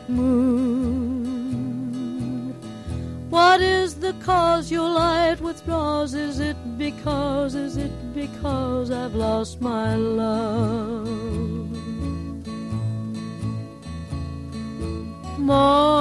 moon. What is the cause your light withdraws? Is it because I've lost my love? More